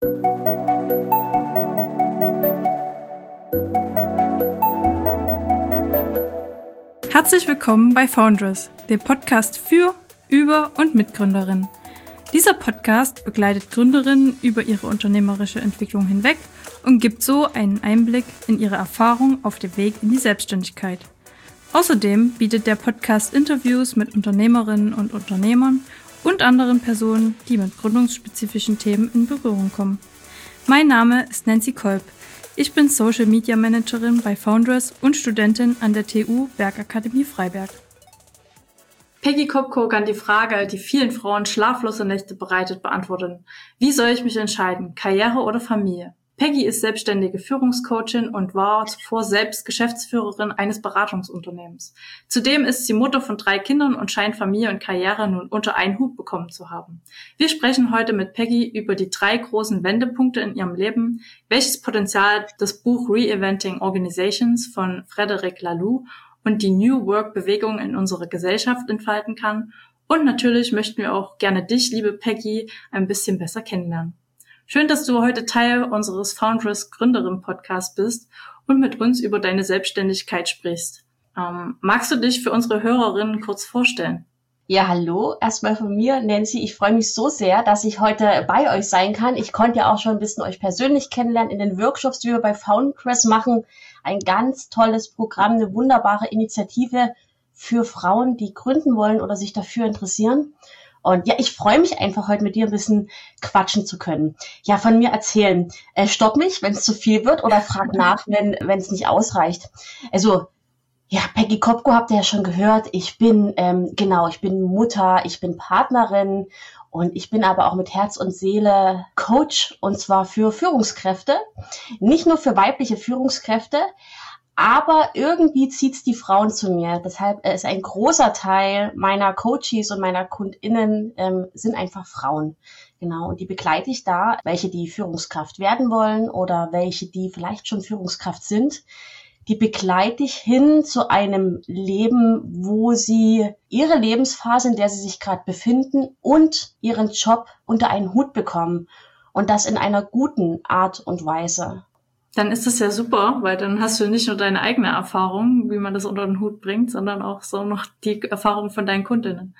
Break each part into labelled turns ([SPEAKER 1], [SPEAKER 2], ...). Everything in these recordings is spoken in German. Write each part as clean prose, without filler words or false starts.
[SPEAKER 1] Herzlich willkommen bei Foundress, dem Podcast für, über und mit Gründerinnen. Dieser Podcast begleitet Gründerinnen über ihre unternehmerische Entwicklung hinweg und gibt so einen Einblick in ihre Erfahrung auf dem Weg in die Selbstständigkeit. Außerdem bietet der Podcast Interviews mit Unternehmerinnen und Unternehmern und anderen Personen, die mit gründungsspezifischen Themen in Berührung kommen. Mein Name ist Nancy Kolb. Ich bin Social Media Managerin bei Foundress und Studentin an der TU Bergakademie Freiberg. Peggy Kopko kann die Frage, die vielen Frauen schlaflose Nächte bereitet, beantworten. Wie soll ich mich entscheiden? Karriere oder Familie? Peggy ist selbstständige Führungscoachin und war zuvor selbst Geschäftsführerin eines Beratungsunternehmens. Zudem ist sie Mutter von 3 Kindern und scheint Familie und Karriere nun unter einen Hut bekommen zu haben. Wir sprechen heute mit Peggy über die 3 großen Wendepunkte in ihrem Leben, welches Potenzial das Buch Reinventing Organizations von Frederic Laloux und die New Work-Bewegung in unserer Gesellschaft entfalten kann. Und natürlich möchten wir auch gerne dich, liebe Peggy, ein bisschen besser kennenlernen. Schön, dass du heute Teil unseres Foundress Gründerin-Podcasts bist und mit uns über deine Selbstständigkeit sprichst. Magst du dich für unsere Hörerinnen kurz vorstellen?
[SPEAKER 2] Ja, hallo. Erstmal von mir, Nancy. Ich freue mich so sehr, dass ich heute bei euch sein kann. Ich konnte ja auch schon ein bisschen euch persönlich kennenlernen in den Workshops, die wir bei Foundress machen. Ein ganz tolles Programm, eine wunderbare Initiative für Frauen, die gründen wollen oder sich dafür interessieren. Und ja, ich freue mich einfach, heute mit dir ein bisschen quatschen zu können. Ja, von mir erzählen. Stopp mich, wenn es zu viel wird, oder frag nach, wenn es nicht ausreicht. Also, ja, Peggy Kopko habt ihr ja schon gehört. Ich bin Mutter, ich bin Partnerin und ich bin aber auch mit Herz und Seele Coach, und zwar für Führungskräfte. Nicht nur für weibliche Führungskräfte, aber irgendwie zieht's die Frauen zu mir. Deshalb ist ein großer Teil meiner Coaches und meiner KundInnen sind einfach Frauen. Genau, und die begleite ich da, welche die Führungskraft werden wollen oder welche die vielleicht schon Führungskraft sind. Die begleite ich hin zu einem Leben, wo sie ihre Lebensphase, in der sie sich gerade befinden, und ihren Job unter einen Hut bekommen. Und das in einer guten Art und Weise.
[SPEAKER 1] Dann ist das ja super, weil dann hast du nicht nur deine eigene Erfahrung, wie man das unter den Hut bringt, sondern auch so noch die Erfahrung von deinen Kundinnen.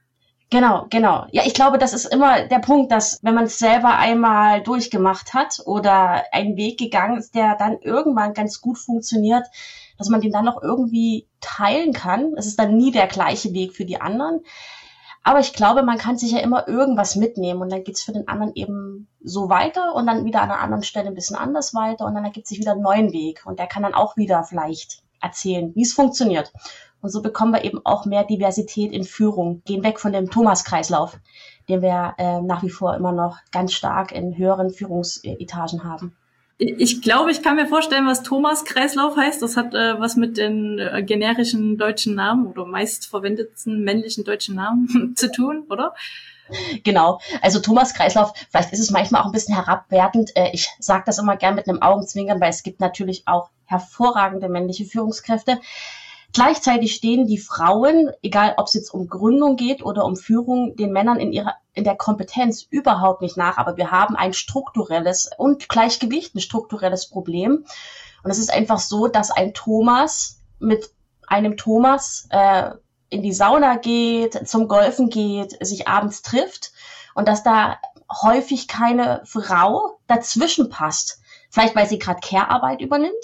[SPEAKER 2] Genau. Ja, ich glaube, das ist immer der Punkt, dass wenn man es selber einmal durchgemacht hat oder einen Weg gegangen ist, der dann irgendwann ganz gut funktioniert, dass man den dann noch irgendwie teilen kann. Es ist dann nie der gleiche Weg für die anderen. Aber ich glaube, man kann sich ja immer irgendwas mitnehmen und dann geht's für den anderen eben so weiter und dann wieder an einer anderen Stelle ein bisschen anders weiter und dann ergibt sich wieder einen neuen Weg und der kann dann auch wieder vielleicht erzählen, wie es funktioniert. Und so bekommen wir eben auch mehr Diversität in Führung, gehen weg von dem Thomas-Kreislauf, den wir nach wie vor immer noch ganz stark in höheren Führungsetagen haben.
[SPEAKER 1] Ich glaube, ich kann mir vorstellen, was Thomas-Kreislauf heißt. Das hat was mit den generischen deutschen Namen oder meist verwendeten männlichen deutschen Namen zu tun, oder?
[SPEAKER 2] Genau, also Thomas-Kreislauf, vielleicht ist es manchmal auch ein bisschen herabwertend. Ich sage das immer gern mit einem Augenzwinkern, weil es gibt natürlich auch hervorragende männliche Führungskräfte. Gleichzeitig stehen die Frauen, egal ob es jetzt um Gründung geht oder um Führung, den Männern in der Kompetenz überhaupt nicht nach. Aber wir haben ein strukturelles und gleichgewicht ein strukturelles Problem. Und es ist einfach so, dass ein Thomas mit einem Thomas in die Sauna geht, zum Golfen geht, sich abends trifft und dass da häufig keine Frau dazwischen passt. Vielleicht, weil sie gerade Care-Arbeit übernimmt,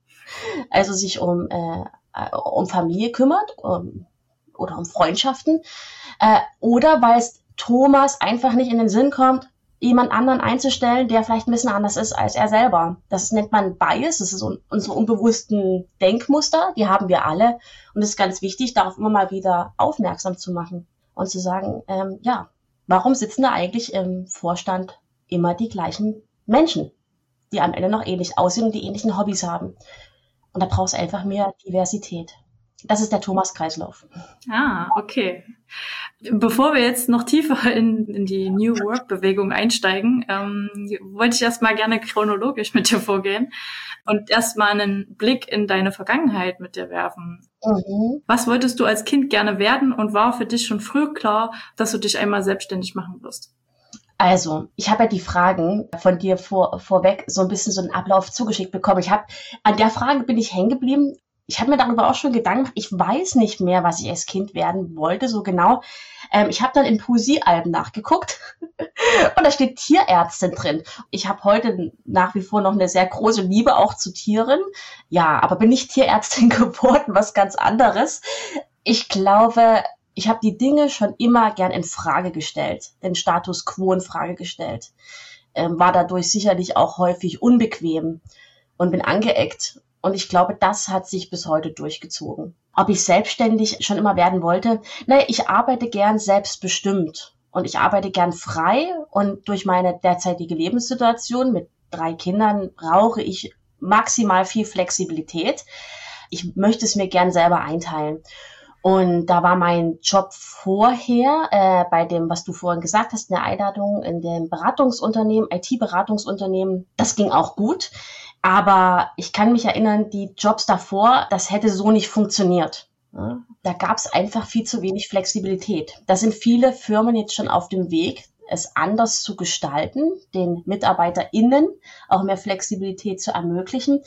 [SPEAKER 2] also sich um Familie kümmert oder um Freundschaften oder weil es Thomas einfach nicht in den Sinn kommt, jemand anderen einzustellen, der vielleicht ein bisschen anders ist als er selber. Das nennt man Bias, das ist unsere unbewussten Denkmuster, die haben wir alle und es ist ganz wichtig, darauf immer mal wieder aufmerksam zu machen und zu sagen, warum sitzen da eigentlich im Vorstand immer die gleichen Menschen, die am Ende noch ähnlich aussehen und die ähnlichen Hobbys haben. Und da brauchst du einfach mehr Diversität. Das ist der Thomas-Kreislauf.
[SPEAKER 1] Ah, okay. Bevor wir jetzt noch tiefer in die New Work-Bewegung einsteigen, wollte ich erstmal gerne chronologisch mit dir vorgehen und erstmal einen Blick in deine Vergangenheit mit dir werfen. Mhm. Was wolltest du als Kind gerne werden und war für dich schon früh klar, dass du dich einmal selbstständig machen wirst?
[SPEAKER 2] Also, ich habe ja die Fragen von dir vorweg so ein bisschen so einen Ablauf zugeschickt bekommen. An der Frage bin ich hängen geblieben. Ich habe mir darüber auch schon Gedanken gemacht. Ich weiß nicht mehr, was ich als Kind werden wollte, so genau. Ich habe dann in Poesiealben nachgeguckt und da steht Tierärztin drin. Ich habe heute nach wie vor noch eine sehr große Liebe auch zu Tieren. Ja, aber bin nicht Tierärztin geworden, was ganz anderes. Ich glaube, ich habe die Dinge schon immer gern in Frage gestellt, den Status quo in Frage gestellt, war dadurch sicherlich auch häufig unbequem und bin angeeckt. Und ich glaube, das hat sich bis heute durchgezogen. Ob ich selbstständig schon immer werden wollte? Naja, ich arbeite gern selbstbestimmt und ich arbeite gern frei und durch meine derzeitige Lebenssituation mit 3 Kindern brauche ich maximal viel Flexibilität. Ich möchte es mir gern selber einteilen. Und da war mein Job vorher bei dem, was du vorhin gesagt hast, in der Einladung in dem Beratungsunternehmen, IT-Beratungsunternehmen, das ging auch gut. Aber ich kann mich erinnern, die Jobs davor, das hätte so nicht funktioniert. Ja, da gab es einfach viel zu wenig Flexibilität. Da sind viele Firmen jetzt schon auf dem Weg, es anders zu gestalten, den MitarbeiterInnen auch mehr Flexibilität zu ermöglichen.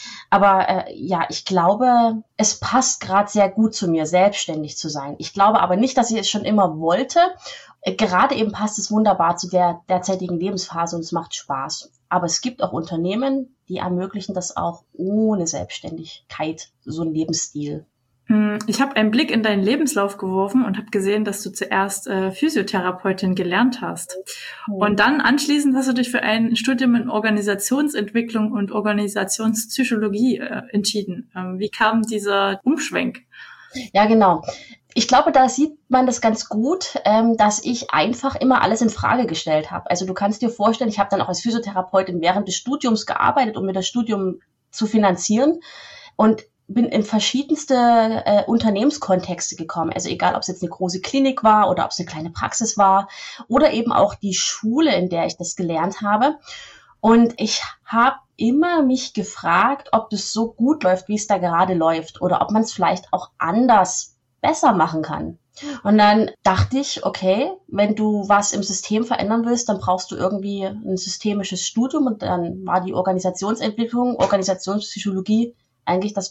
[SPEAKER 2] Aber ich glaube, es passt gerade sehr gut zu mir, selbstständig zu sein. Ich glaube aber nicht, dass ich es schon immer wollte. Gerade eben passt es wunderbar zu der derzeitigen Lebensphase und es macht Spaß. Aber es gibt auch Unternehmen, die ermöglichen das auch ohne Selbstständigkeit, so ein Lebensstil.
[SPEAKER 1] Ich habe einen Blick in deinen Lebenslauf geworfen und habe gesehen, dass du zuerst Physiotherapeutin gelernt hast. Und dann anschließend hast du dich für ein Studium in Organisationsentwicklung und Organisationspsychologie entschieden. Wie kam dieser Umschwenk?
[SPEAKER 2] Ja, genau. Ich glaube, da sieht man das ganz gut, dass ich einfach immer alles in Frage gestellt habe. Also du kannst dir vorstellen, ich habe dann auch als Physiotherapeutin während des Studiums gearbeitet, um mir das Studium zu finanzieren und bin in verschiedenste Unternehmenskontexte gekommen. Also egal, ob es jetzt eine große Klinik war oder ob es eine kleine Praxis war oder eben auch die Schule, in der ich das gelernt habe. Und ich habe immer mich gefragt, ob das so gut läuft, wie es da gerade läuft oder ob man es vielleicht auch anders besser machen kann. Und dann dachte ich, okay, wenn du was im System verändern willst, dann brauchst du irgendwie ein systemisches Studium. Und dann war die Organisationsentwicklung, Organisationspsychologie eigentlich das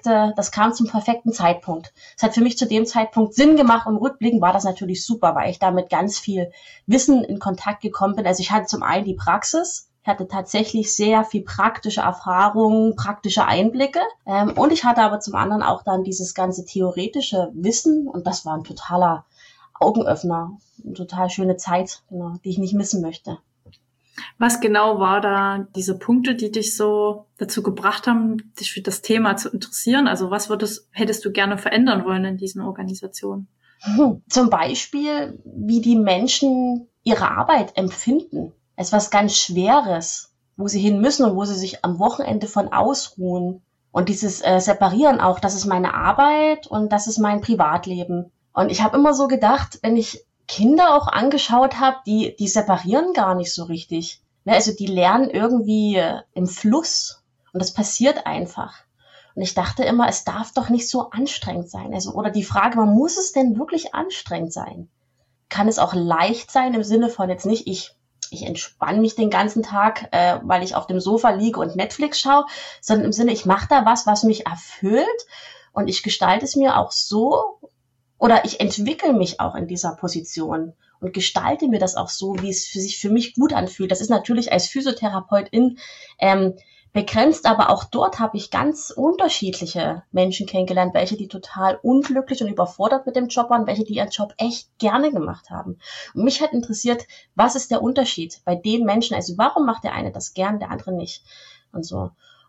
[SPEAKER 2] kam zum perfekten Zeitpunkt. Es hat für mich zu dem Zeitpunkt Sinn gemacht und rückblickend war das natürlich super, weil ich da mit ganz viel Wissen in Kontakt gekommen bin. Also ich hatte zum einen die Praxis, ich hatte tatsächlich sehr viel praktische Erfahrungen, praktische Einblicke und ich hatte aber zum anderen auch dann dieses ganze theoretische Wissen und das war ein totaler Augenöffner, eine total schöne Zeit, genau, die ich nicht missen möchte.
[SPEAKER 1] Was genau war da diese Punkte, die dich so dazu gebracht haben, dich für das Thema zu interessieren? Also was hättest du gerne verändern wollen in diesen Organisationen?
[SPEAKER 2] Zum Beispiel, wie die Menschen ihre Arbeit empfinden. Es ist was ganz Schweres, wo sie hin müssen und wo sie sich am Wochenende von ausruhen. Und dieses Separieren auch, das ist meine Arbeit und das ist mein Privatleben. Und ich habe immer so gedacht, wenn ich Kinder auch angeschaut habe, die separieren gar nicht so richtig. Also die lernen irgendwie im Fluss und das passiert einfach. Und ich dachte immer, es darf doch nicht so anstrengend sein. Also, oder die Frage, muss es denn wirklich anstrengend sein? Kann es auch leicht sein im Sinne von jetzt nicht, ich entspanne mich den ganzen Tag, weil ich auf dem Sofa liege und Netflix schaue, sondern im Sinne, ich mache da was mich erfüllt und ich gestalte es mir auch so, oder ich entwickle mich auch in dieser Position und gestalte mir das auch so, wie es sich für mich gut anfühlt. Das ist natürlich als Physiotherapeutin begrenzt, aber auch dort habe ich ganz unterschiedliche Menschen kennengelernt, welche die total unglücklich und überfordert mit dem Job waren, welche die ihren Job echt gerne gemacht haben. Und mich hat interessiert, was ist der Unterschied bei den Menschen? Also warum macht der eine das gern, der andere nicht? Und so.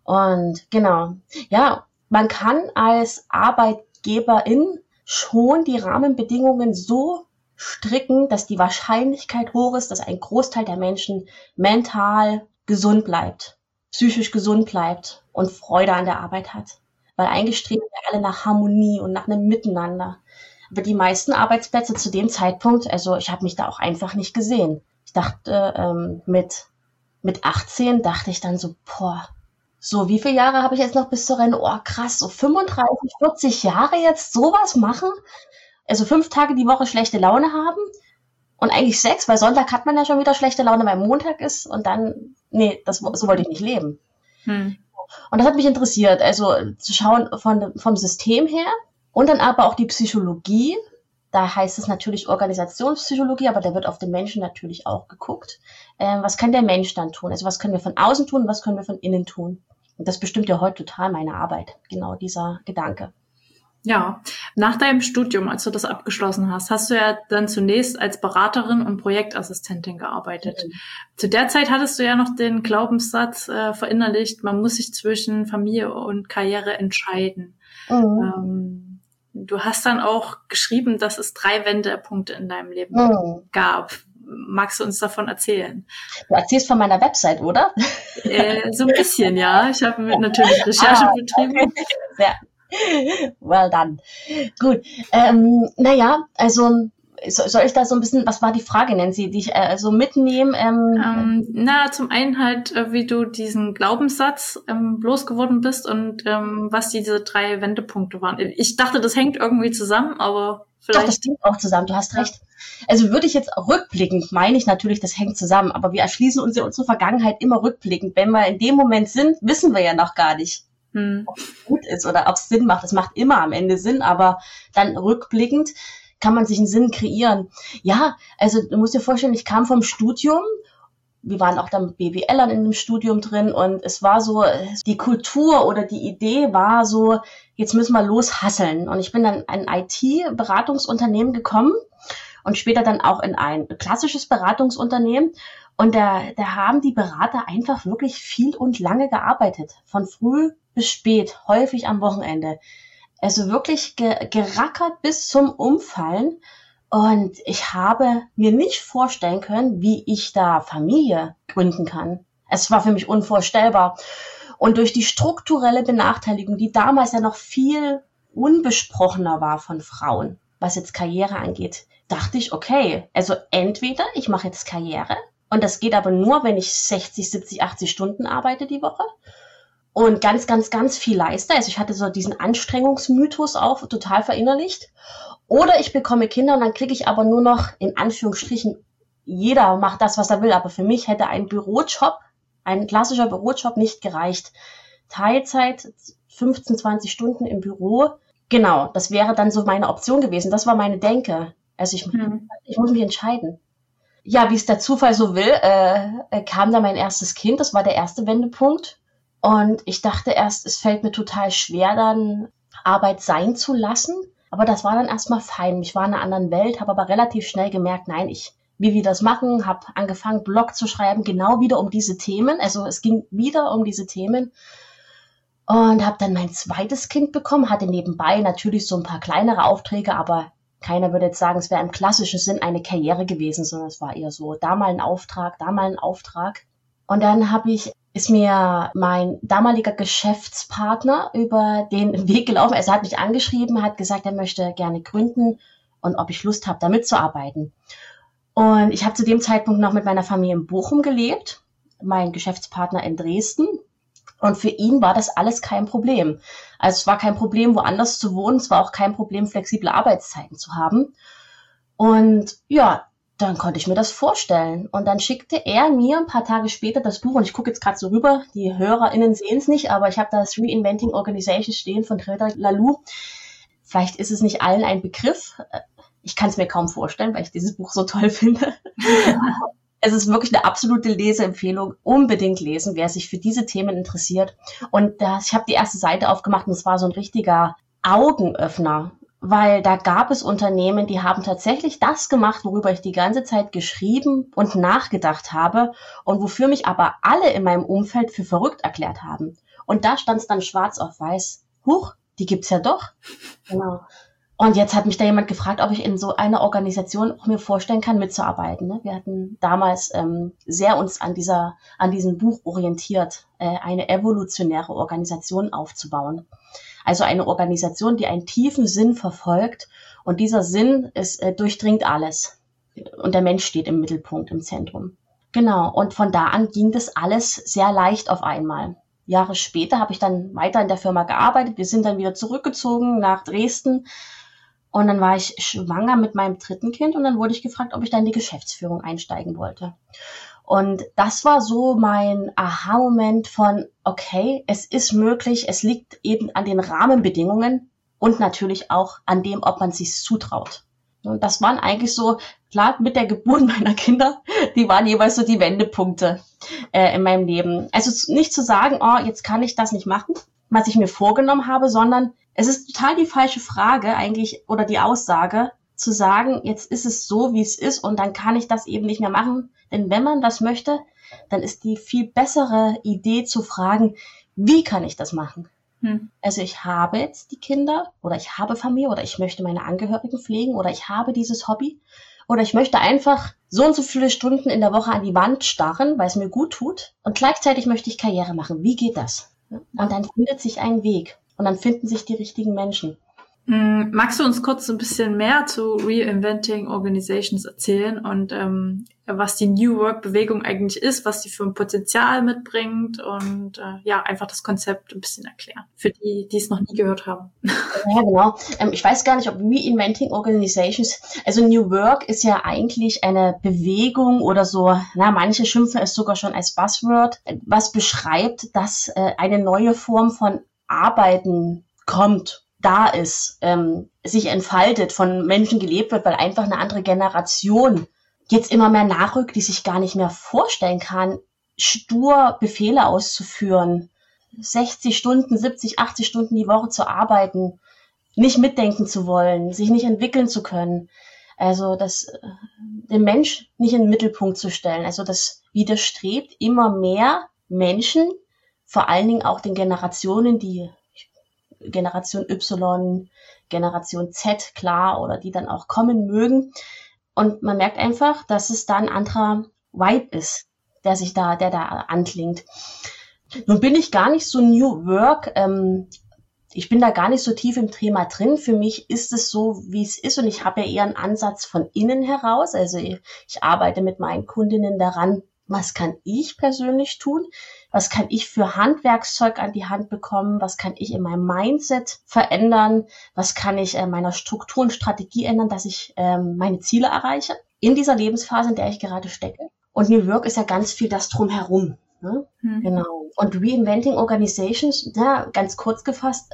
[SPEAKER 2] Und genau, ja, man kann als Arbeitgeberin schon die Rahmenbedingungen so stricken, dass die Wahrscheinlichkeit hoch ist, dass ein Großteil der Menschen mental gesund bleibt, psychisch gesund bleibt und Freude an der Arbeit hat. Weil eigentlich streben wir alle nach Harmonie und nach einem Miteinander. Aber die meisten Arbeitsplätze zu dem Zeitpunkt, also ich habe mich da auch einfach nicht gesehen. Ich dachte, mit 18 dachte ich dann so, so, wie viele Jahre habe ich jetzt noch bis zur Rente? Oh, krass, so 35, 40 Jahre jetzt sowas machen? Also 5 Tage die Woche schlechte Laune haben und eigentlich 6, weil Sonntag hat man ja schon wieder schlechte Laune, weil Montag ist und dann, nee, so wollte ich nicht leben. Und das hat mich interessiert, also zu schauen vom System her und dann aber auch die Psychologie. Da heißt es natürlich Organisationspsychologie, aber da wird auf den Menschen natürlich auch geguckt. Was kann der Mensch dann tun? Also was können wir von außen tun, was können wir von innen tun? Und das bestimmt ja heute total meine Arbeit, genau dieser Gedanke.
[SPEAKER 1] Ja, nach deinem Studium, als du das abgeschlossen hast, hast du ja dann zunächst als Beraterin und Projektassistentin gearbeitet. Zu der Zeit hattest du ja noch den Glaubenssatz verinnerlicht, man muss sich zwischen Familie und Karriere entscheiden. Du hast dann auch geschrieben, dass es 3 Wendepunkte in deinem Leben gab. Magst du uns davon erzählen?
[SPEAKER 2] Du erzählst von meiner Website, oder?
[SPEAKER 1] So ein bisschen, ja. Ich habe natürlich Recherche betrieben.
[SPEAKER 2] Okay. Sehr. Well done. Gut. Also soll ich da so ein bisschen, was war die Frage, Nancy, die ich so mitnehmen?
[SPEAKER 1] Zum einen halt, wie du diesen Glaubenssatz losgeworden bist und was diese 3 Wendepunkte waren. Ich dachte, das hängt irgendwie zusammen, aber vielleicht...
[SPEAKER 2] Doch, das hängt auch zusammen, du hast recht. Also würde ich jetzt rückblickend, meine ich natürlich, das hängt zusammen, aber wir erschließen uns ja unsere Vergangenheit immer rückblickend. Wenn wir in dem Moment sind, wissen wir ja noch gar nicht, ob es gut ist oder ob es Sinn macht. Es macht immer am Ende Sinn, aber dann rückblickend kann man sich einen Sinn kreieren. Ja, also du musst dir vorstellen, ich kam vom Studium, wir waren auch dann mit BWLern in dem Studium drin und es war so, die Kultur oder die Idee war so, jetzt müssen wir loshasseln. Und ich bin dann in ein IT-Beratungsunternehmen gekommen und später dann auch in ein klassisches Beratungsunternehmen. Und da haben die Berater einfach wirklich viel und lange gearbeitet, von früh bis spät, häufig am Wochenende. Also wirklich gerackert bis zum Umfallen. Und ich habe mir nicht vorstellen können, wie ich da Familie gründen kann. Es war für mich unvorstellbar. Und durch die strukturelle Benachteiligung, die damals ja noch viel unbesprochener war von Frauen, was jetzt Karriere angeht, dachte ich, okay, also entweder ich mache jetzt Karriere und das geht aber nur, wenn ich 60, 70, 80 Stunden arbeite die Woche und ganz, ganz, ganz viel leiste. Also ich hatte so diesen Anstrengungsmythos auch total verinnerlicht. Oder ich bekomme Kinder und dann kriege ich aber nur noch, in Anführungsstrichen, jeder macht das, was er will, aber für mich hätte ein Bürojob, ein klassischer Bürojob nicht gereicht. Teilzeit, 15, 20 Stunden im Büro, genau, das wäre dann so meine Option gewesen. Das war meine Denke. Also ich muss mich entscheiden. Ja, wie es der Zufall so will, kam da mein erstes Kind, das war der erste Wendepunkt. Und ich dachte erst, es fällt mir total schwer, dann Arbeit sein zu lassen. Aber das war dann erstmal fein. Ich war in einer anderen Welt, habe aber relativ schnell gemerkt, nein, wie wir das machen, habe angefangen, Blog zu schreiben, genau wieder um diese Themen. Also es ging wieder um diese Themen. Und habe dann mein zweites Kind bekommen, hatte nebenbei natürlich so ein paar kleinere Aufträge, aber keiner würde jetzt sagen, es wäre im klassischen Sinn eine Karriere gewesen, sondern es war eher so, da mal ein Auftrag, da mal ein Auftrag. Und dann ist mir mein damaliger Geschäftspartner über den Weg gelaufen. Also er hat mich angeschrieben, hat gesagt, er möchte gerne gründen und ob ich Lust habe, da mitzuarbeiten. Und ich habe zu dem Zeitpunkt noch mit meiner Familie in Bochum gelebt, mein Geschäftspartner in Dresden. Und für ihn war das alles kein Problem. Also es war kein Problem, woanders zu wohnen. Es war auch kein Problem, flexible Arbeitszeiten zu haben. Und ja, dann konnte ich mir das vorstellen. Und dann schickte er mir ein paar Tage später das Buch. Und ich gucke jetzt gerade so rüber. Die HörerInnen sehen es nicht, aber ich habe da das Reinventing Organization stehen von Frédéric Laloux. Vielleicht ist es nicht allen ein Begriff. Ich kann es mir kaum vorstellen, weil ich dieses Buch so toll finde. Es ist wirklich eine absolute Leseempfehlung. Unbedingt lesen, wer sich für diese Themen interessiert. Und ich habe die erste Seite aufgemacht und es war so ein richtiger Augenöffner. Weil da gab es Unternehmen, die haben tatsächlich das gemacht, worüber ich die ganze Zeit geschrieben und nachgedacht habe und wofür mich aber alle in meinem Umfeld für verrückt erklärt haben. Und da stand es dann schwarz auf weiß. Huch, die gibt's ja doch. Genau. Und jetzt hat mich da jemand gefragt, ob ich in so einer Organisation auch mir vorstellen kann, mitzuarbeiten. Wir hatten damals sehr uns an diesem Buch orientiert, eine evolutionäre Organisation aufzubauen. Also eine Organisation, die einen tiefen Sinn verfolgt und dieser Sinn durchdringt alles. Und der Mensch steht im Mittelpunkt, im Zentrum. Genau, und von da an ging das alles sehr leicht auf einmal. Jahre später habe ich dann weiter in der Firma gearbeitet. Wir sind dann wieder zurückgezogen nach Dresden Und dann war ich schwanger mit meinem 3. Kind und dann wurde ich gefragt, ob ich da in die Geschäftsführung einsteigen wollte. Und das war so mein Aha-Moment von, okay, es ist möglich, es liegt eben an den Rahmenbedingungen und natürlich auch an dem, ob man sich's zutraut. Und das waren eigentlich so, klar, mit der Geburt meiner Kinder, die waren jeweils so die Wendepunkte in meinem Leben. Also nicht zu sagen, oh, jetzt kann ich das nicht machen, was ich mir vorgenommen habe, sondern es ist total die falsche Frage eigentlich oder die Aussage, zu sagen, jetzt ist es so, wie es ist und dann kann ich das eben nicht mehr machen. Denn wenn man das möchte, dann ist die viel bessere Idee zu fragen, wie kann ich das machen? Also ich habe jetzt die Kinder oder ich habe Familie oder ich möchte meine Angehörigen pflegen oder ich habe dieses Hobby oder ich möchte einfach so und so viele Stunden in der Woche an die Wand starren, weil es mir gut tut und gleichzeitig möchte ich Karriere machen. Wie geht das? Und dann findet sich ein Weg und dann finden sich die richtigen Menschen.
[SPEAKER 1] Magst du uns kurz ein bisschen mehr zu Reinventing Organizations erzählen und was die New Work-Bewegung eigentlich ist, was die für ein Potenzial mitbringt und einfach das Konzept ein bisschen erklären, für die, die es noch nie gehört haben.
[SPEAKER 2] Ja, genau. Ich weiß gar nicht, ob Reinventing Organizations, also New Work ist ja eigentlich eine Bewegung oder so, manche schimpfen es sogar schon als Buzzword, was beschreibt, dass eine neue Form von Arbeiten kommt, da ist, sich entfaltet, von Menschen gelebt wird, weil einfach eine andere Generation jetzt immer mehr nachrückt, die sich gar nicht mehr vorstellen kann, stur Befehle auszuführen, 60 Stunden, 70, 80 Stunden die Woche zu arbeiten, nicht mitdenken zu wollen, sich nicht entwickeln zu können. Also den Mensch nicht in den Mittelpunkt zu stellen. Also das widerstrebt immer mehr Menschen, vor allen Dingen auch den Generationen, die Generation Y, Generation Z, klar, oder die dann auch kommen mögen. Und man merkt einfach, dass es da ein anderer Vibe ist, der da anklingt. Nun bin ich gar nicht so New Work, ich bin da gar nicht so tief im Thema drin. Für mich ist es so, wie es ist und ich habe ja eher einen Ansatz von innen heraus. Also ich arbeite mit meinen Kundinnen daran, was kann ich persönlich tun? Was kann ich für Handwerkszeug an die Hand bekommen? Was kann ich in meinem Mindset verändern? Was kann ich meiner Struktur und Strategie ändern, dass ich meine Ziele erreiche? In dieser Lebensphase, in der ich gerade stecke. Und New Work ist ja ganz viel das Drumherum. Ne? Genau. Und Reinventing Organizations, ganz kurz gefasst,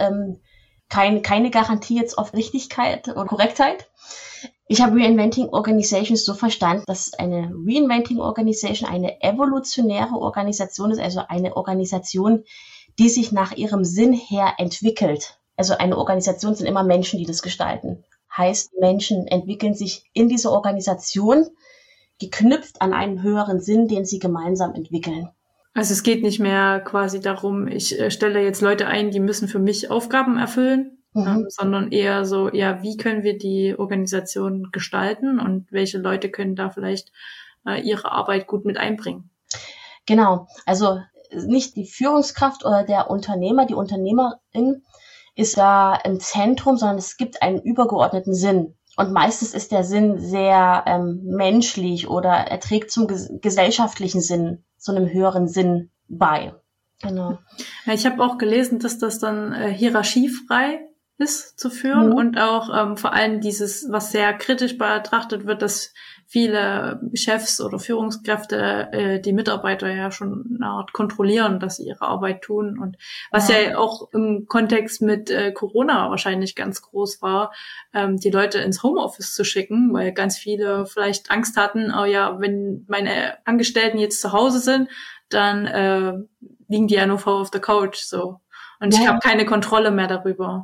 [SPEAKER 2] keine Garantie jetzt auf Richtigkeit und Korrektheit. Ich habe Reinventing Organizations so verstanden, dass eine Reinventing Organisation eine evolutionäre Organisation ist, also eine Organisation, die sich nach ihrem Sinn her entwickelt. Also eine Organisation sind immer Menschen, die das gestalten. Heißt, Menschen entwickeln sich in dieser Organisation, geknüpft an einen höheren Sinn, den sie gemeinsam entwickeln.
[SPEAKER 1] Also es geht nicht mehr quasi darum, ich stelle jetzt Leute ein, die müssen für mich Aufgaben erfüllen, sondern eher so, wie können wir die Organisation gestalten und welche Leute können da vielleicht ihre Arbeit gut mit einbringen.
[SPEAKER 2] Genau, also nicht die Führungskraft oder der Unternehmer, die Unternehmerin ist da im Zentrum, sondern es gibt einen übergeordneten Sinn. Und meistens ist der Sinn sehr menschlich oder er trägt zum gesellschaftlichen Sinn, zu einem höheren Sinn bei. Genau.
[SPEAKER 1] Ja, ich habe auch gelesen, dass das dann hierarchiefrei ist zu führen und auch vor allem dieses, was sehr kritisch betrachtet wird, dass viele Chefs oder Führungskräfte die Mitarbeiter ja schon eine Art kontrollieren, dass sie ihre Arbeit tun und was ja auch im Kontext mit Corona wahrscheinlich ganz groß war, die Leute ins Homeoffice zu schicken, weil ganz viele vielleicht Angst hatten, wenn meine Angestellten jetzt zu Hause sind, dann liegen die ja nur auf der Couch so und ich habe keine Kontrolle mehr darüber.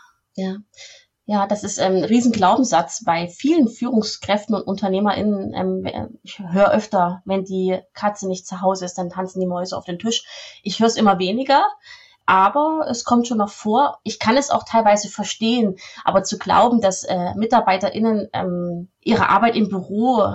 [SPEAKER 2] Ja, das ist ein riesen Glaubenssatz bei vielen Führungskräften und UnternehmerInnen. Ich höre öfter, wenn die Katze nicht zu Hause ist, dann tanzen die Mäuse auf den Tisch. Ich höre es immer weniger, aber es kommt schon noch vor. Ich kann es auch teilweise verstehen, aber zu glauben, dass MitarbeiterInnen ihre Arbeit im Büro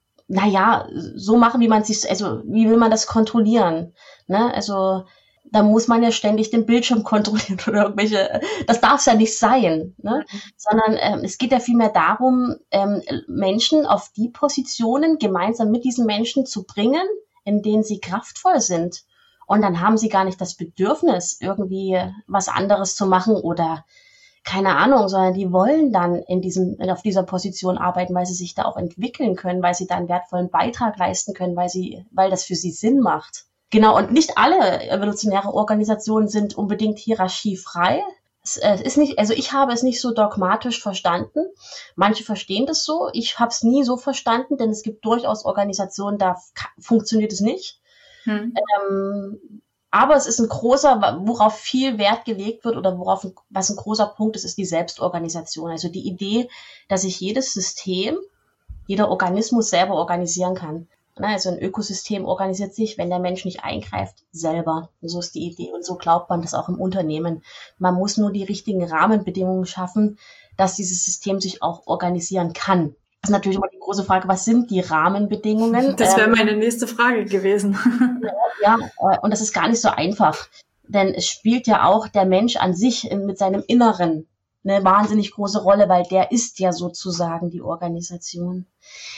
[SPEAKER 2] so machen, wie wie will man das kontrollieren? Ne? Also da muss man ja ständig den Bildschirm kontrollieren oder irgendwelche, das darf es ja nicht sein, ne? Sondern es geht ja vielmehr darum, Menschen auf die Positionen gemeinsam mit diesen Menschen zu bringen, in denen sie kraftvoll sind. Und dann haben sie gar nicht das Bedürfnis, irgendwie was anderes zu machen oder keine Ahnung, sondern die wollen dann auf dieser Position arbeiten, weil sie sich da auch entwickeln können, weil sie da einen wertvollen Beitrag leisten können, weil das für sie Sinn macht. Genau, und nicht alle evolutionäre Organisationen sind unbedingt hierarchiefrei. Es ist nicht, also ich habe es nicht so dogmatisch verstanden. Manche verstehen das so. Ich habe es nie so verstanden, denn es gibt durchaus Organisationen, da funktioniert es nicht. Aber es ist ein großer, worauf viel Wert gelegt wird oder was ein großer Punkt ist die Selbstorganisation. Also die Idee, dass sich jedes System, jeder Organismus selber organisieren kann. Also ein Ökosystem organisiert sich, wenn der Mensch nicht eingreift, selber. So ist die Idee und so glaubt man das auch im Unternehmen. Man muss nur die richtigen Rahmenbedingungen schaffen, dass dieses System sich auch organisieren kann. Das ist natürlich immer die große Frage, was sind die Rahmenbedingungen?
[SPEAKER 1] Das wäre meine nächste Frage gewesen.
[SPEAKER 2] Ja, und das ist gar nicht so einfach, denn es spielt ja auch der Mensch an sich mit seinem Inneren eine wahnsinnig große Rolle, weil der ist ja sozusagen die Organisation.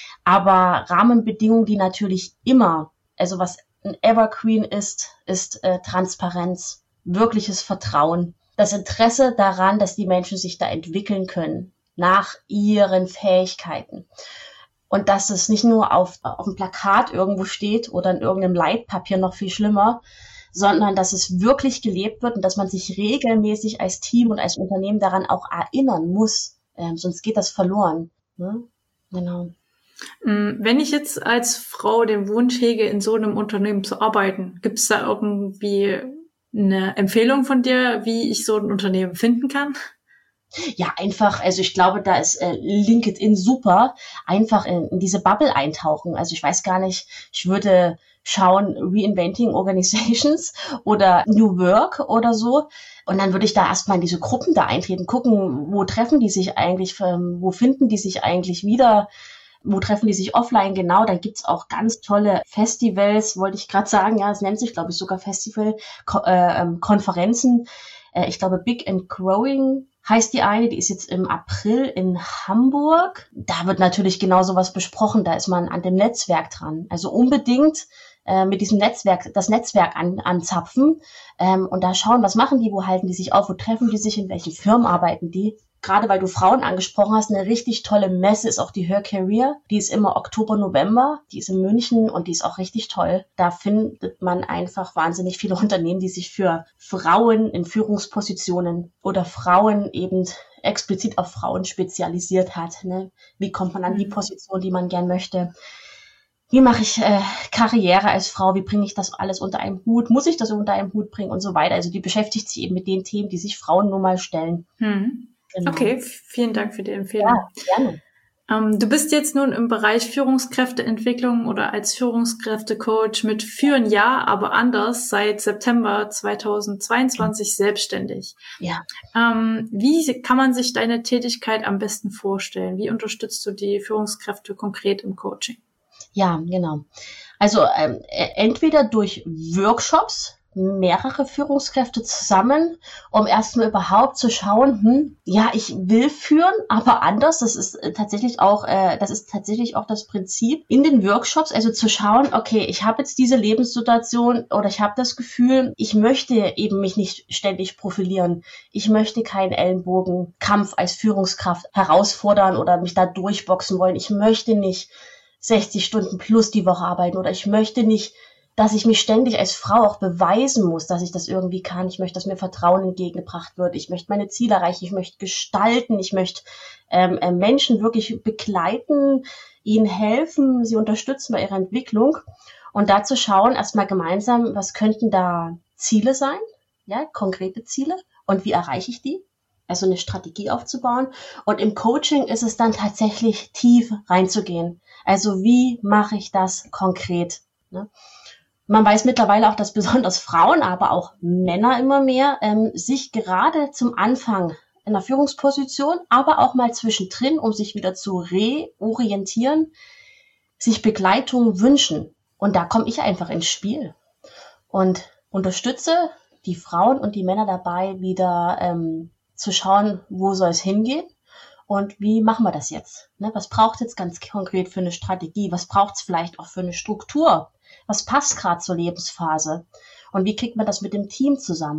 [SPEAKER 2] Aber Rahmenbedingungen, die natürlich immer, also was ein Evergreen ist Transparenz, wirkliches Vertrauen, das Interesse daran, dass die Menschen sich da entwickeln können nach ihren Fähigkeiten. Und dass es nicht nur auf dem Plakat irgendwo steht oder in irgendeinem Leitpapier, noch viel schlimmer, sondern dass es wirklich gelebt wird und dass man sich regelmäßig als Team und als Unternehmen daran auch erinnern muss. Sonst geht das verloren. Ne? Genau.
[SPEAKER 1] Wenn ich jetzt als Frau den Wunsch hege, in so einem Unternehmen zu arbeiten, gibt es da irgendwie eine Empfehlung von dir, wie ich so ein Unternehmen finden kann?
[SPEAKER 2] Ja, einfach, also ich glaube, da ist LinkedIn super, einfach in diese Bubble eintauchen. Also ich weiß gar nicht, ich würde schauen, Reinventing Organizations oder New Work oder so. Und dann würde ich da erstmal in diese Gruppen da eintreten, gucken, wo treffen die sich eigentlich, wo finden die sich eigentlich wieder, wo treffen die sich offline, genau. Dann gibt's auch ganz tolle Festivals, wollte ich gerade sagen, ja, es nennt sich, glaube ich, sogar Festival, Konferenzen. Ich glaube, Big and Growing heißt die eine, die ist jetzt im April in Hamburg. Da wird natürlich genau sowas besprochen, da ist man an dem Netzwerk dran. Also unbedingt mit diesem Netzwerk, das Netzwerk anzapfen und da schauen, was machen die, wo halten die sich auf, wo treffen die sich, in welchen Firmen arbeiten die. Gerade weil du Frauen angesprochen hast, eine richtig tolle Messe ist auch die Her Career. Die ist immer Oktober, November. Die ist in München und die ist auch richtig toll. Da findet man einfach wahnsinnig viele Unternehmen, die sich für Frauen in Führungspositionen oder Frauen eben explizit auf Frauen spezialisiert hat. Ne? Wie kommt man an die Position, die man gern möchte? Wie mache ich Karriere als Frau? Wie bringe ich das alles unter einen Hut? Muss ich das unter einen Hut bringen und so weiter? Also die beschäftigt sich eben mit den Themen, die sich Frauen nun mal stellen.
[SPEAKER 1] Genau. Okay, vielen Dank für die Empfehlung.
[SPEAKER 2] Ja, gerne.
[SPEAKER 1] Du bist jetzt nun im Bereich Führungskräfteentwicklung oder als Führungskräftecoach mit Führen ja, aber anders seit September 2022 selbstständig.
[SPEAKER 2] Ja.
[SPEAKER 1] Wie kann man sich deine Tätigkeit am besten vorstellen? Wie unterstützt du die Führungskräfte konkret im Coaching?
[SPEAKER 2] Ja, genau. Also entweder durch Workshops, mehrere Führungskräfte zusammen, um erstmal überhaupt zu schauen, ja, ich will führen, aber anders. Das ist tatsächlich auch das Prinzip in den Workshops, also zu schauen, okay, ich habe jetzt diese Lebenssituation oder ich habe das Gefühl, ich möchte eben mich nicht ständig profilieren. Ich möchte keinen Ellenbogenkampf als Führungskraft herausfordern oder mich da durchboxen wollen. Ich möchte nicht 60 Stunden plus die Woche arbeiten oder ich möchte nicht, dass ich mich ständig als Frau auch beweisen muss, dass ich das irgendwie kann. Ich möchte, dass mir Vertrauen entgegengebracht wird. Ich möchte meine Ziele erreichen. Ich möchte gestalten. Ich möchte Menschen wirklich begleiten, ihnen helfen, sie unterstützen bei ihrer Entwicklung. Und dazu schauen erstmal gemeinsam, was könnten da Ziele sein, ja, konkrete Ziele. Und wie erreiche ich die? Also eine Strategie aufzubauen. Und im Coaching ist es dann tatsächlich tief reinzugehen. Also wie mache ich das konkret? Ne? Man weiß mittlerweile auch, dass besonders Frauen, aber auch Männer immer mehr sich gerade zum Anfang in einer Führungsposition, aber auch mal zwischendrin, um sich wieder zu reorientieren, sich Begleitung wünschen. Und da komme ich einfach ins Spiel und unterstütze die Frauen und die Männer dabei, wieder zu schauen, wo soll es hingehen und wie machen wir das jetzt? Ne? Was braucht es jetzt ganz konkret für eine Strategie? Was braucht es vielleicht auch für eine Struktur? Was passt gerade zur Lebensphase? Und wie kriegt man das mit dem Team zusammen?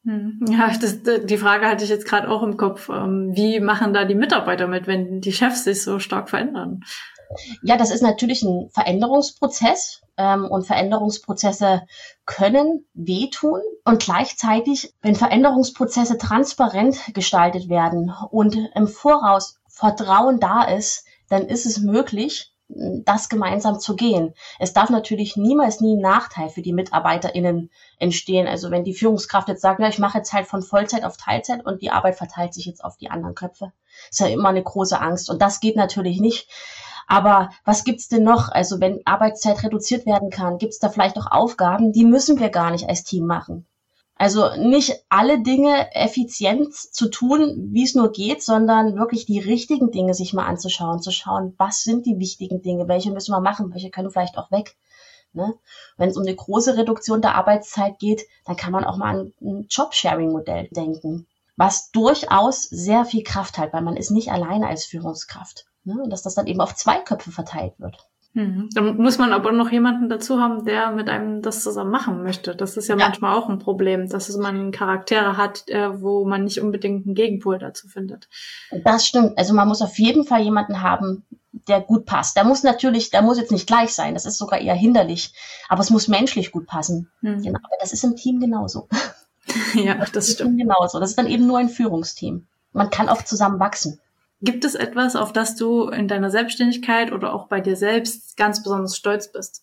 [SPEAKER 1] Ja, die Frage hatte ich jetzt gerade auch im Kopf. Wie machen da die Mitarbeiter mit, wenn die Chefs sich so stark verändern?
[SPEAKER 2] Ja, das ist natürlich ein Veränderungsprozess und Veränderungsprozesse können wehtun. Und gleichzeitig, wenn Veränderungsprozesse transparent gestaltet werden und im Voraus Vertrauen da ist, dann ist es möglich, das gemeinsam zu gehen. Es darf natürlich niemals ein Nachteil für die MitarbeiterInnen entstehen. Also wenn die Führungskraft jetzt sagt, na, ich mache jetzt halt von Vollzeit auf Teilzeit und die Arbeit verteilt sich jetzt auf die anderen Köpfe. Ist ja immer eine große Angst und das geht natürlich nicht. Aber was gibt's denn noch? Also wenn Arbeitszeit reduziert werden kann, gibt's da vielleicht auch Aufgaben, die müssen wir gar nicht als Team machen. Also nicht alle Dinge effizient zu tun, wie es nur geht, sondern wirklich die richtigen Dinge sich mal anzuschauen, zu schauen, was sind die wichtigen Dinge, welche müssen wir machen, welche können vielleicht auch weg. Ne? Wenn es um eine große Reduktion der Arbeitszeit geht, dann kann man auch mal an ein Job-Sharing-Modell denken, was durchaus sehr viel Kraft hat, weil man ist nicht alleine als Führungskraft. Ne? Und dass das dann eben auf 2 Köpfe verteilt wird.
[SPEAKER 1] Dann muss man aber noch jemanden dazu haben, der mit einem das zusammen machen möchte. Das ist ja manchmal auch ein Problem, dass man Charaktere hat, wo man nicht unbedingt einen Gegenpol dazu findet. Das
[SPEAKER 2] stimmt. Also man muss auf jeden Fall jemanden haben, der gut passt. Der muss jetzt nicht gleich sein. Das ist sogar eher hinderlich. Aber es muss menschlich gut passen. Genau. Aber das ist im Team genauso.
[SPEAKER 1] Ja, das stimmt.
[SPEAKER 2] Genauso. Das ist dann eben nur ein Führungsteam. Man kann auch zusammen wachsen.
[SPEAKER 1] Gibt es etwas, auf das du in deiner Selbstständigkeit oder auch bei dir selbst ganz besonders stolz bist?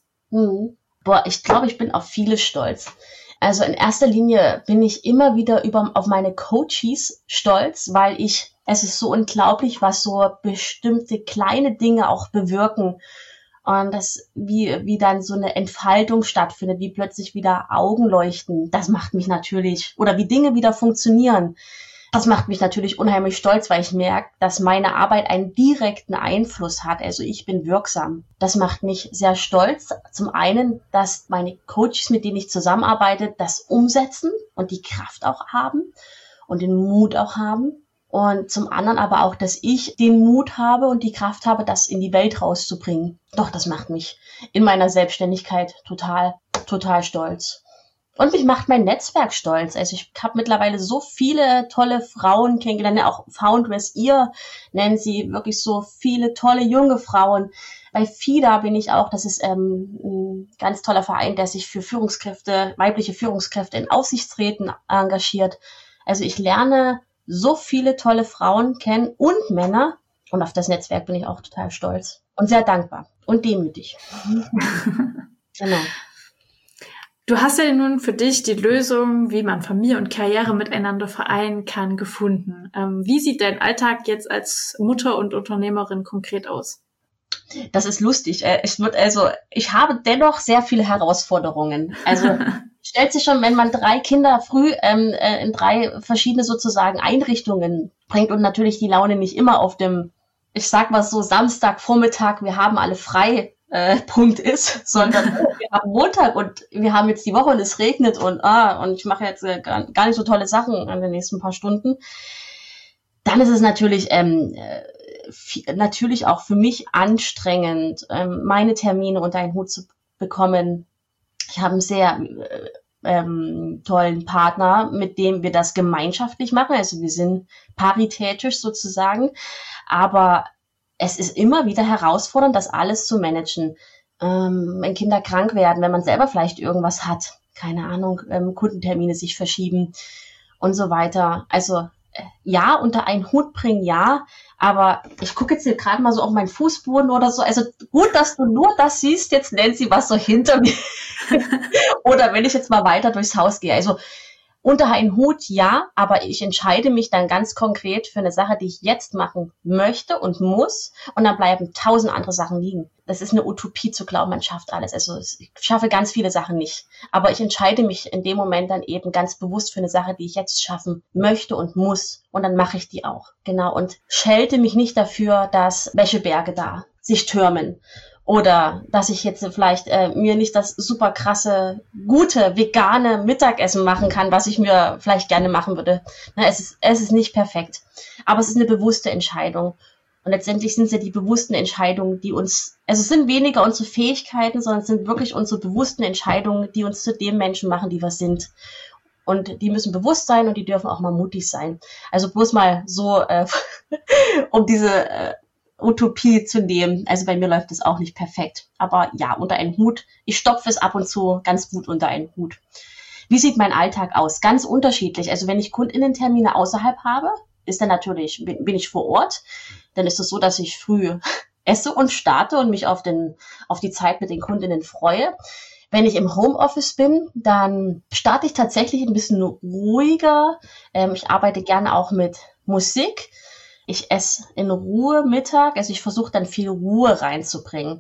[SPEAKER 2] Ich glaube, ich bin auf vieles stolz. Also in erster Linie bin ich immer wieder auf meine Coaches stolz, weil es ist so unglaublich, was so bestimmte kleine Dinge auch bewirken. Und das, wie dann so eine Entfaltung stattfindet, wie plötzlich wieder Augen leuchten. Das macht mich natürlich, oder wie Dinge wieder funktionieren. Das macht mich natürlich unheimlich stolz, weil ich merke, dass meine Arbeit einen direkten Einfluss hat. Also ich bin wirksam. Das macht mich sehr stolz. Zum einen, dass meine Coaches, mit denen ich zusammenarbeite, das umsetzen und die Kraft auch haben und den Mut auch haben. Und zum anderen aber auch, dass ich den Mut habe und die Kraft habe, das in die Welt rauszubringen. Doch, das macht mich in meiner Selbstständigkeit total, total stolz. Und mich macht mein Netzwerk stolz. Also ich habe mittlerweile so viele tolle Frauen kennengelernt, auch Foundress, ihr nennen sie wirklich so viele tolle junge Frauen. Bei FIDA bin ich auch, das ist ein ganz toller Verein, der sich für weibliche Führungskräfte in Aufsichtsräten engagiert. Also ich lerne so viele tolle Frauen kennen und Männer. Und auf das Netzwerk bin ich auch total stolz und sehr dankbar und demütig. Genau.
[SPEAKER 1] Du hast ja nun für dich die Lösung, wie man Familie und Karriere miteinander vereinen kann, gefunden. Wie sieht dein Alltag jetzt als Mutter und Unternehmerin konkret aus?
[SPEAKER 2] Das ist lustig. Ich habe dennoch sehr viele Herausforderungen. Also stellt sich schon, wenn man 3 Kinder früh in 3 verschiedene sozusagen Einrichtungen bringt und natürlich die Laune nicht immer auf dem, ich sag mal so, Samstagvormittag, wir haben alle frei, Punkt ist, sondern wir haben Montag und wir haben jetzt die Woche und es regnet und ich mache jetzt gar nicht so tolle Sachen in den nächsten paar Stunden. Dann ist es natürlich natürlich auch für mich anstrengend, meine Termine unter einen Hut zu bekommen. Ich habe einen sehr tollen Partner, mit dem wir das gemeinschaftlich machen. Also wir sind paritätisch sozusagen, aber es ist immer wieder herausfordernd, das alles zu managen. Wenn Kinder krank werden, wenn man selber vielleicht irgendwas hat, keine Ahnung, Kundentermine sich verschieben und so weiter. Also ja, unter einen Hut bringen, ja, aber ich gucke jetzt hier gerade mal so auf meinen Fußboden oder so. Also gut, dass du nur das siehst, jetzt Nancy, was so hinter mir oder wenn ich jetzt mal weiter durchs Haus gehe. Also unter einen Hut, ja, aber ich entscheide mich dann ganz konkret für eine Sache, die ich jetzt machen möchte und muss. Und dann bleiben 1000 andere Sachen liegen. Das ist eine Utopie zu glauben, man schafft alles. Also ich schaffe ganz viele Sachen nicht. Aber ich entscheide mich in dem Moment dann eben ganz bewusst für eine Sache, die ich jetzt schaffen möchte und muss. Und dann mache ich die auch. Genau. Und schelte mich nicht dafür, dass Wäscheberge da sich türmen. Oder dass ich jetzt vielleicht mir nicht das super krasse, gute, vegane Mittagessen machen kann, was ich mir vielleicht gerne machen würde. Na, es ist nicht perfekt. Aber es ist eine bewusste Entscheidung. Und letztendlich sind es ja die bewussten Entscheidungen, es sind weniger unsere Fähigkeiten, sondern es sind wirklich unsere bewussten Entscheidungen, die uns zu dem Menschen machen, die wir sind. Und die müssen bewusst sein und die dürfen auch mal mutig sein. Also bloß mal so, um diese Utopie zu nehmen. Also bei mir läuft es auch nicht perfekt. Aber ja, unter einen Hut. Ich stopfe es ab und zu ganz gut unter einen Hut. Wie sieht mein Alltag aus? Ganz unterschiedlich. Also wenn ich KundInnen-Termine außerhalb habe, ist dann natürlich, bin ich vor Ort. Dann ist es so, dass ich früh esse und starte und mich auf die Zeit mit den KundInnen freue. Wenn ich im Homeoffice bin, dann starte ich tatsächlich ein bisschen ruhiger. Ich arbeite gerne auch mit Musik. Ich esse in Ruhe Mittag, also ich versuche dann viel Ruhe reinzubringen.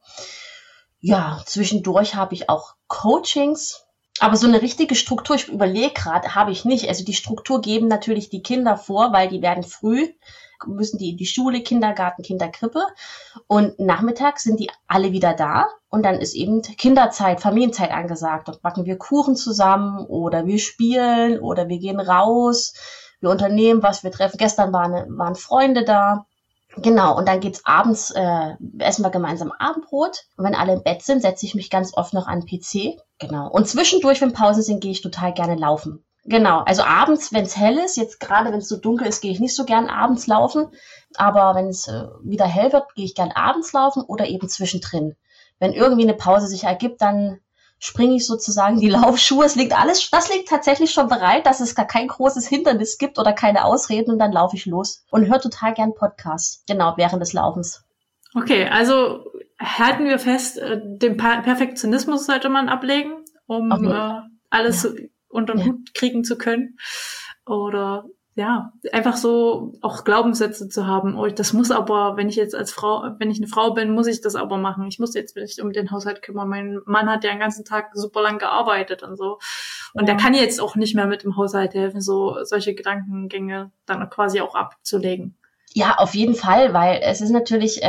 [SPEAKER 2] Ja, zwischendurch habe ich auch Coachings, aber so eine richtige Struktur, ich überlege gerade, habe ich nicht. Also die Struktur geben natürlich die Kinder vor, weil die werden früh, müssen die in die Schule, Kindergarten, Kinderkrippe und nachmittags sind die alle wieder da und dann ist eben Kinderzeit, Familienzeit angesagt. Dort backen wir Kuchen zusammen oder wir spielen oder wir gehen raus. Wir unternehmen was, wir treffen. Gestern waren Freunde da. Genau, und dann geht's abends, essen wir gemeinsam Abendbrot. Und wenn alle im Bett sind, setze ich mich ganz oft noch an den PC. Genau. Und zwischendurch, wenn Pausen sind, gehe ich total gerne laufen. Genau, also abends, wenn es hell ist, jetzt gerade wenn es so dunkel ist, gehe ich nicht so gern abends laufen. Aber wenn es wieder hell wird, gehe ich gern abends laufen oder eben zwischendrin. Wenn irgendwie eine Pause sich ergibt, dann springe ich sozusagen die Laufschuhe. Das liegt tatsächlich schon bereit, dass es gar kein großes Hindernis gibt oder keine Ausreden und dann laufe ich los und höre total gern Podcasts, genau, während des Laufens.
[SPEAKER 1] Okay, also halten wir fest, den Perfektionismus sollte man ablegen, um alles unter den Hut kriegen zu können oder ja, einfach so auch Glaubenssätze zu haben. Oh, das muss aber, wenn ich eine Frau bin, muss ich das aber machen. Ich muss jetzt nicht um den Haushalt kümmern. Mein Mann hat ja den ganzen Tag super lang gearbeitet und so. Und der kann jetzt auch nicht mehr mit dem Haushalt helfen, so solche Gedankengänge dann quasi auch abzulegen.
[SPEAKER 2] Ja, auf jeden Fall, weil es ist natürlich,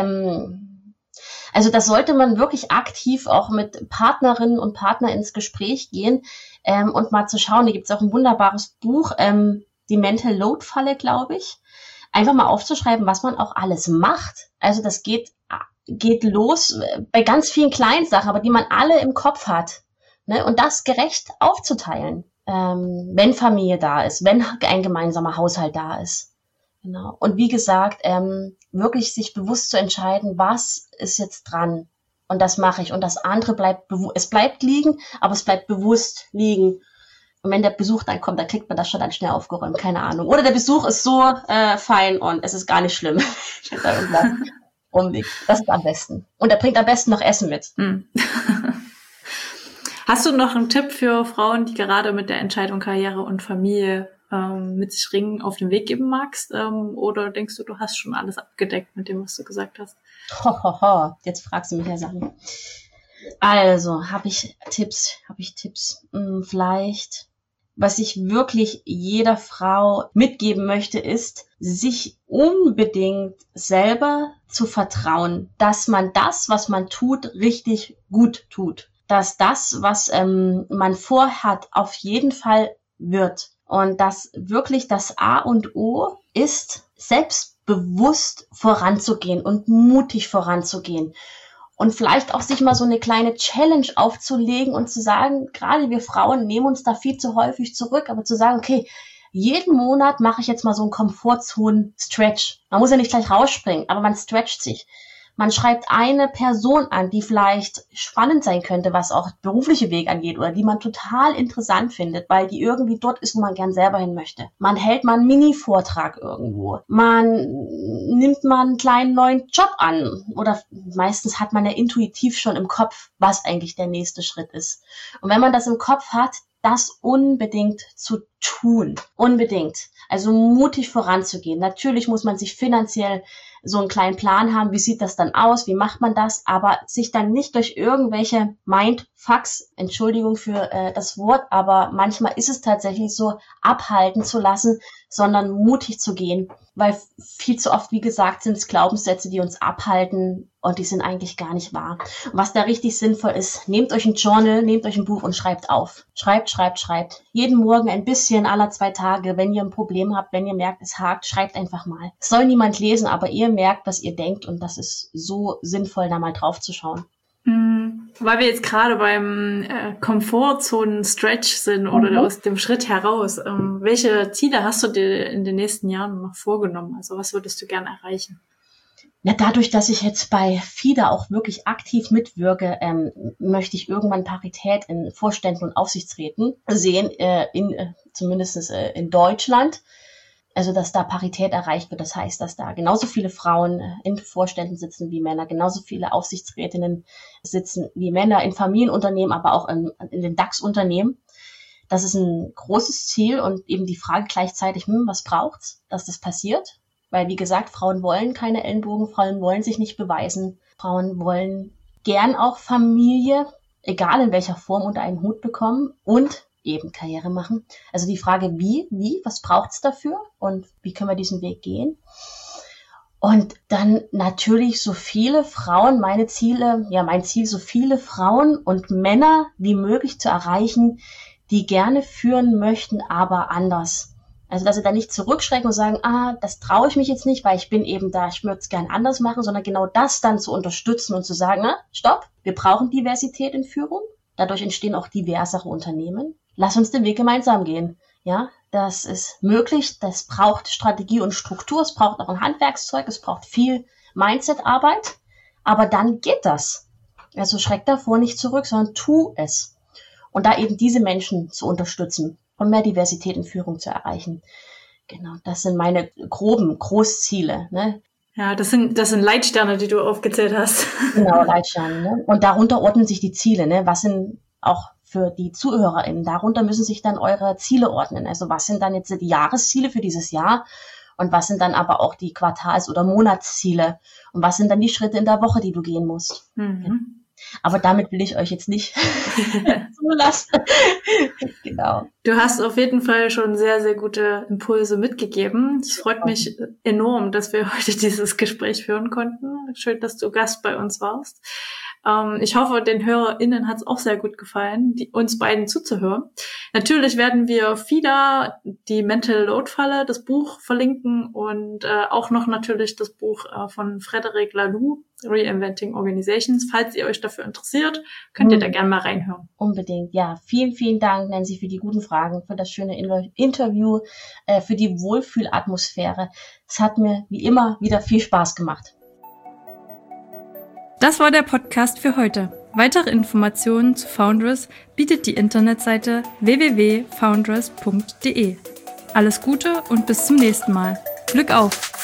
[SPEAKER 2] also das sollte man wirklich aktiv auch mit Partnerinnen und Partnern ins Gespräch gehen und mal zu schauen. Da gibt es auch ein wunderbares Buch, die Mental Load Falle, glaube ich. Einfach mal aufzuschreiben, was man auch alles macht. Also das geht los bei ganz vielen kleinen Sachen, aber die man alle im Kopf hat. Ne? Und das gerecht aufzuteilen, wenn Familie da ist, wenn ein gemeinsamer Haushalt da ist. Genau. Und wie gesagt, wirklich sich bewusst zu entscheiden, was ist jetzt dran. Und das mache ich. Und das andere es bleibt liegen, aber es bleibt bewusst liegen. Und wenn der Besuch dann kommt, dann kriegt man das schon dann schnell aufgeräumt, keine Ahnung. Oder der Besuch ist so fein und es ist gar nicht schlimm, wenn da irgendwas rumliegt. Das ist am besten. Und er bringt am besten noch Essen mit.
[SPEAKER 1] Hast du noch einen Tipp für Frauen, die gerade mit der Entscheidung Karriere und Familie mit sich ringen auf den Weg geben magst? Oder denkst du hast schon alles abgedeckt mit dem, was du gesagt hast?
[SPEAKER 2] Jetzt fragst du mich ja Sachen. Also, habe ich Tipps? Vielleicht, was ich wirklich jeder Frau mitgeben möchte, ist, sich unbedingt selber zu vertrauen, dass man das, was man tut, richtig gut tut. Dass das, was man vorhat, auf jeden Fall wird. Und dass wirklich das A und O ist, selbstbewusst voranzugehen und mutig voranzugehen. Und vielleicht auch sich mal so eine kleine Challenge aufzulegen und zu sagen, gerade wir Frauen nehmen uns da viel zu häufig zurück, aber zu sagen, okay, jeden Monat mache ich jetzt mal so einen Komfortzone-Stretch. Man muss ja nicht gleich rausspringen, aber man stretcht sich. Man schreibt eine Person an, die vielleicht spannend sein könnte, was auch berufliche Weg angeht oder die man total interessant findet, weil die irgendwie dort ist, wo man gern selber hin möchte. Man hält mal einen Mini-Vortrag irgendwo. Man nimmt mal einen kleinen neuen Job an oder meistens hat man ja intuitiv schon im Kopf, was eigentlich der nächste Schritt ist. Und wenn man das im Kopf hat, das unbedingt zu tun. Unbedingt. Also mutig voranzugehen. Natürlich muss man sich finanziell so einen kleinen Plan haben, wie sieht das dann aus, wie macht man das, aber sich dann nicht durch irgendwelche Mindfucks, Entschuldigung für das Wort, aber manchmal ist es tatsächlich so, abhalten zu lassen, sondern mutig zu gehen, weil viel zu oft, wie gesagt, sind es Glaubenssätze, die uns abhalten und die sind eigentlich gar nicht wahr. Und was da richtig sinnvoll ist, nehmt euch ein Journal, nehmt euch ein Buch und schreibt auf. Schreibt. Jeden Morgen ein bisschen, alle 2 Tage, wenn ihr ein Problem habt, wenn ihr merkt, es hakt, schreibt einfach mal. Es soll niemand lesen, aber ihr merkt, was ihr denkt und das ist so sinnvoll, da mal drauf zu schauen.
[SPEAKER 1] Weil wir jetzt gerade beim Komfortzonen-Stretch sind oder aus dem Schritt heraus, welche Ziele hast du dir in den nächsten Jahren noch vorgenommen? Also was würdest du gerne erreichen?
[SPEAKER 2] Ja, dadurch, dass ich jetzt bei FIDA auch wirklich aktiv mitwirke, möchte ich irgendwann Parität in Vorständen und Aufsichtsräten sehen, zumindest in Deutschland. Also, dass da Parität erreicht wird. Das heißt, dass da genauso viele Frauen in Vorständen sitzen wie Männer, genauso viele Aufsichtsrätinnen sitzen wie Männer in Familienunternehmen, aber auch in den DAX-Unternehmen. Das ist ein großes Ziel und eben die Frage gleichzeitig, was braucht's, dass das passiert? Weil, wie gesagt, Frauen wollen keine Ellenbogen, Frauen wollen sich nicht beweisen, Frauen wollen gern auch Familie, egal in welcher Form, unter einen Hut bekommen und eben Karriere machen. Also die Frage, was braucht's dafür und wie können wir diesen Weg gehen? Und dann natürlich so viele Frauen, mein Ziel, so viele Frauen und Männer wie möglich zu erreichen, die gerne führen möchten, aber anders. Also dass sie da nicht zurückschrecken und sagen, das traue ich mich jetzt nicht, weil ich bin eben da, ich würde es gern anders machen, sondern genau das dann zu unterstützen und zu sagen, stopp, wir brauchen Diversität in Führung. Dadurch entstehen auch diversere Unternehmen. Lass uns den Weg gemeinsam gehen. Ja, das ist möglich. Das braucht Strategie und Struktur. Es braucht auch ein Handwerkszeug. Es braucht viel Mindset-Arbeit. Aber dann geht das. Also schreck davor nicht zurück, sondern tu es. Und da eben diese Menschen zu unterstützen und mehr Diversität in Führung zu erreichen. Genau, das sind meine groben Großziele. Ne?
[SPEAKER 1] Ja, das sind Leitsterne, die du aufgezählt hast.
[SPEAKER 2] Genau, Leitsterne. Ne? Und darunter ordnen sich die Ziele. Ne? Was sind auch für die ZuhörerInnen. Darunter müssen sich dann eure Ziele ordnen. Also was sind dann jetzt die Jahresziele für dieses Jahr und was sind dann aber auch die Quartals- oder Monatsziele und was sind dann die Schritte in der Woche, die du gehen musst. Mhm. Aber damit will ich euch jetzt nicht zulassen. Genau.
[SPEAKER 1] Du hast auf jeden Fall schon sehr, sehr gute Impulse mitgegeben. Es freut mich enorm, dass wir heute dieses Gespräch führen konnten. Schön, dass du Gast bei uns warst. Ich hoffe, den HörerInnen hat es auch sehr gut gefallen, uns beiden zuzuhören. Natürlich werden wir FIDA, die Mental Load Falle, das Buch verlinken und auch noch natürlich das Buch von Frederic Laloux, Reinventing Organizations. Falls ihr euch dafür interessiert, könnt ihr da gerne mal reinhören.
[SPEAKER 2] Unbedingt, ja. Vielen, vielen Dank, Nancy, für die guten Fragen, für das schöne Interview, für die Wohlfühlatmosphäre. Es hat mir wie immer wieder viel Spaß gemacht.
[SPEAKER 1] Das war der Podcast für heute. Weitere Informationen zu Foundress bietet die Internetseite www.foundress.de. Alles Gute und bis zum nächsten Mal. Glück auf!